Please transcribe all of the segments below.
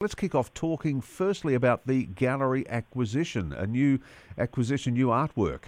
let's kick off talking firstly about the gallery acquisition, new artwork.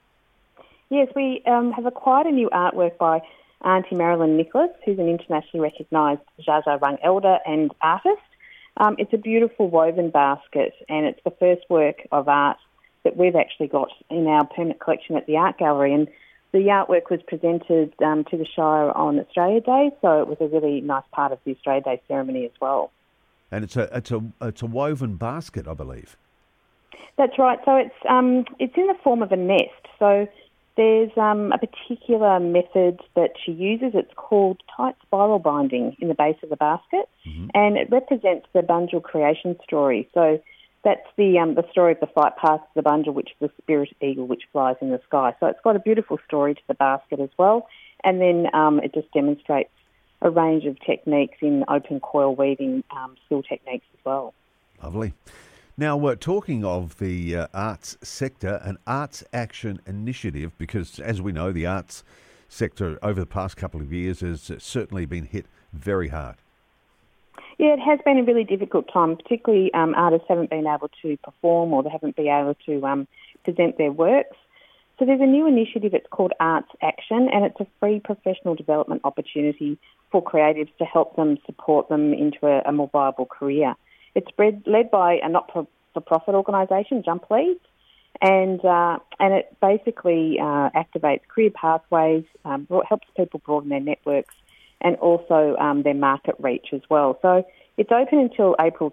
Yes, we have acquired a new artwork by Auntie Marilyn Nicholas, who's an internationally recognised Zsa Zsa Rung elder and artist. It's a beautiful woven basket, and it's the first work of art that we've actually got in our permanent collection at the Art Gallery. And the artwork was presented to the Shire on Australia Day, so it was a really nice part of the Australia Day ceremony as well. And it's a woven basket, I believe. That's right. So it's in the form of a nest. So there's a particular method that she uses. It's called tight spiral binding in the base of the basket, and it represents the Bunjil creation story. So that's the story of the flight path of the Bunjil, which is the spirit eagle which flies in the sky. So it's got a beautiful story to the basket as well, and then it just demonstrates a range of techniques in open coil weaving skill techniques as well. Lovely. Now, we're talking of the arts sector, an arts action initiative, because as we know, the arts sector over the past couple of years has certainly been hit very hard. Yeah, it has been a really difficult time, particularly artists haven't been able to perform or they haven't been able to present their works. So there's a new initiative, it's called Arts Action, and it's a free professional development opportunity for creatives to help them support them into a more viable career. It's led by a not-for-profit organisation, Jump Leads, and it basically activates career pathways, helps people broaden their networks, and also their market reach as well. So it's open until April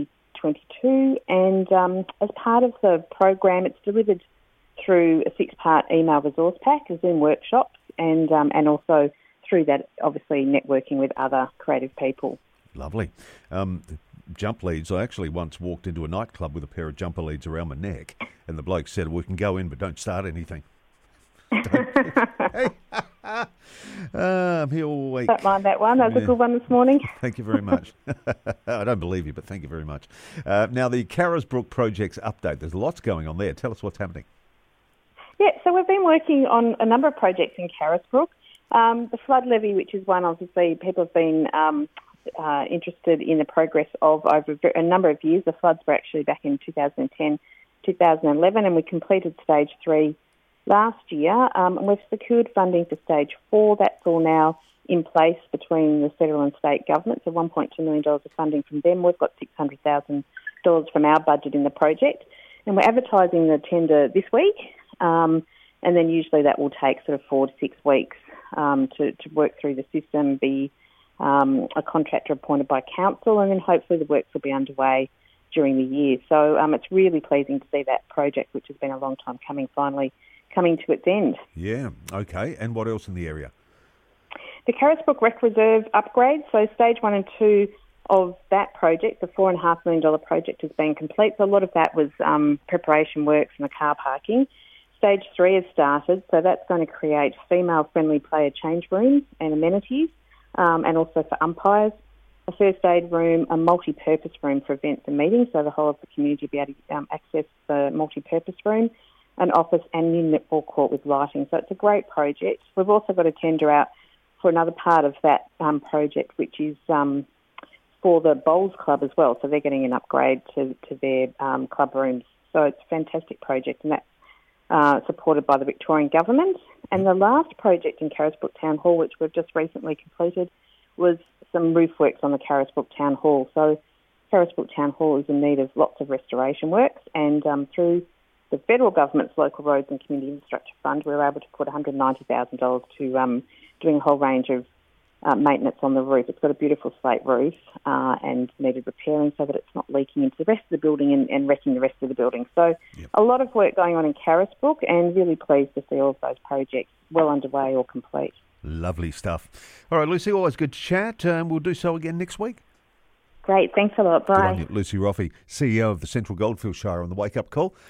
2022, and as part of the program, it's delivered through a 6-part email resource pack, a Zoom workshops, and also through that, obviously, networking with other creative people. Lovely. Jump leads. I actually once walked into a nightclub with a pair of jumper leads around my neck, and the bloke said, "We can go in, but don't start anything." I'm here all week. Don't mind that one. That was a good one this morning. Thank you very much. I don't believe you, but thank you very much. Now, the Carisbrook project's update. There's lots going on there. Tell us what's happening. Yeah, so we've been working on a number of projects in Carisbrook. The flood levy, which is one, obviously, people have been interested in the progress of over a number of years. The floods were actually back in 2010, 2011, and we completed stage 3 last year. And we've secured funding for stage 4. That's all now in place between the federal and state governments, so $1.2 million of funding from them. We've got $600,000 from our budget in the project, and we're advertising the tender this week, and then usually that will take sort of 4 to 6 weeks to work through the system, be a contractor appointed by council, and then hopefully the works will be underway during the year. So it's really pleasing to see that project, which has been a long time coming, finally coming to its end. Yeah, okay. And what else in the area? The Carisbrook Rec Reserve upgrade, so stage 1 and 2 of that project, the $4.5 million project, has been complete. So a lot of that was preparation works and the car parking. Stage 3 has started, so that's going to create female-friendly player change rooms and amenities, and also for umpires, a first aid room, a multi-purpose room for events and meetings, so the whole of the community will be able to access the multi-purpose room, an office and new netball court with lighting. So it's a great project. We've also got a tender out for another part of that project, which is for the Bowls Club as well. So they're getting an upgrade to their club rooms. So it's a fantastic project, and that's supported by the Victorian Government. And the last project in Carisbrook Town Hall, which we've just recently completed, was some roof works on the Carisbrook Town Hall. So Carisbrook Town Hall is in need of lots of restoration works, and through the federal government's Local Roads and Community Infrastructure Fund, we were able to put $190,000 to doing a whole range of maintenance on the roof. It's got a beautiful slate roof and needed repairing so that it's not leaking into the rest of the building and wrecking the rest of the building. So a lot of work going on in Carisbrook, and really pleased to see all of those projects well underway or complete. Lovely stuff. All right, Lucy, always good to chat. We'll do so again next week. Great, thanks a lot. Bye. Good on you. Lucy Roffey, CEO of the Central Goldfields Shire on the Wake Up Call.